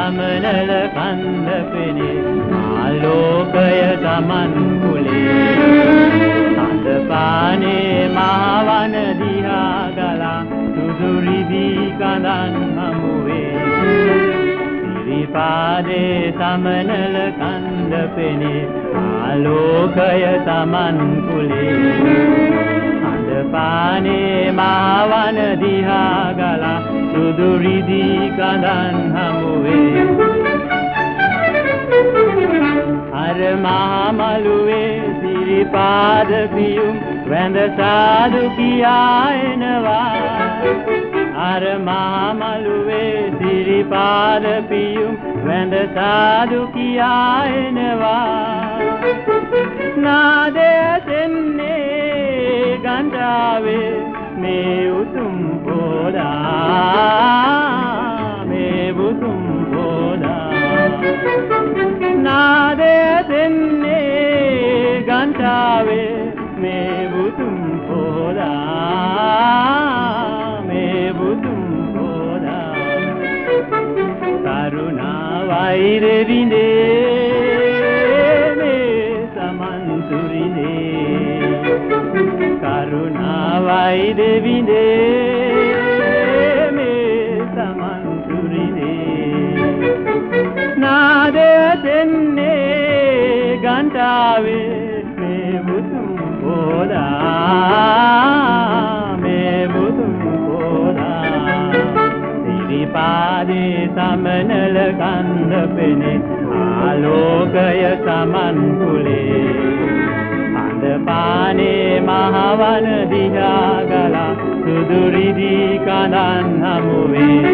සමනල කන්ද පෙනේ ආලෝකය සමන් කුලේ අඳ පානේ මහවන දිහා ගලා සුදු රිදී කඳන් හමුවේ සිරිපාදේ සමනල කන්ද පෙනේ ආලෝකය සමන් කුලේ අඳ පානේ මහවන දිහා ගලා සුදු රිදී කඳන් හමුවේ අර මහමලුවේ සිරිපාද පියුම් වැඳ සාදු කියා එනවා අර මහමලුවේ සිරිපාද පියුම් වැඳ සාදු කියා එනවා නාදය සෙන්නේ ගංජාවේ මේ උතුම් පොදා මේ උතුම් පොදා නාදය සෙන්නේ ගංජාවේ මේ උතුම් පොදා මේ උතුම් පොදා කරුණා වෛර විඳේ මේ සමන් සුරිනේ කරුණා වෛර විඳේ මේ සමන් සුරිනේ නාදය දෙන්නේ ගංජාවේ මේ උතුම් පොදා මේ උතුම් පොදා සිරිපාදේ සමනල කන්ද පෙනේ ආලෝකය සමන් කුලේ අඳ පානේ මහවන දිහා ගලා සුදු රිදී කඳන් හමුවේ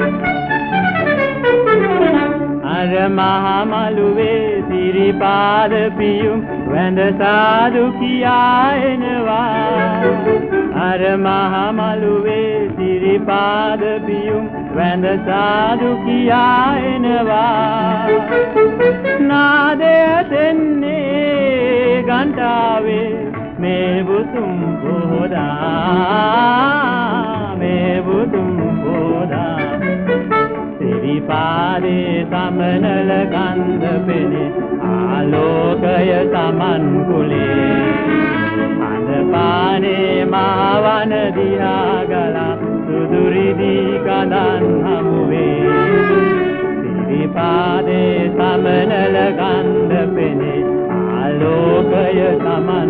අර මහමලුවේ සිරිපාද පියුම් වැඳ සාදු කියා එනවා අර මහමලුවේ සිරිපාද පියුම් වැඳ සාදු කියා එනවා නාදය දෙන්නේ ගංජාවේ මේ උතුම් පොදා මේ උතුම් පොදා සිරිපාදේ සමනල කන්ද පෙනේ ආලෝකය සමන් කුලේ අඳ පානේ මහවන දිහා ගලා සුදු රිදී කඳන් හමුවේ සිරිපාදේ සමනල කන්ද පෙනේ ආලෝකය සමන්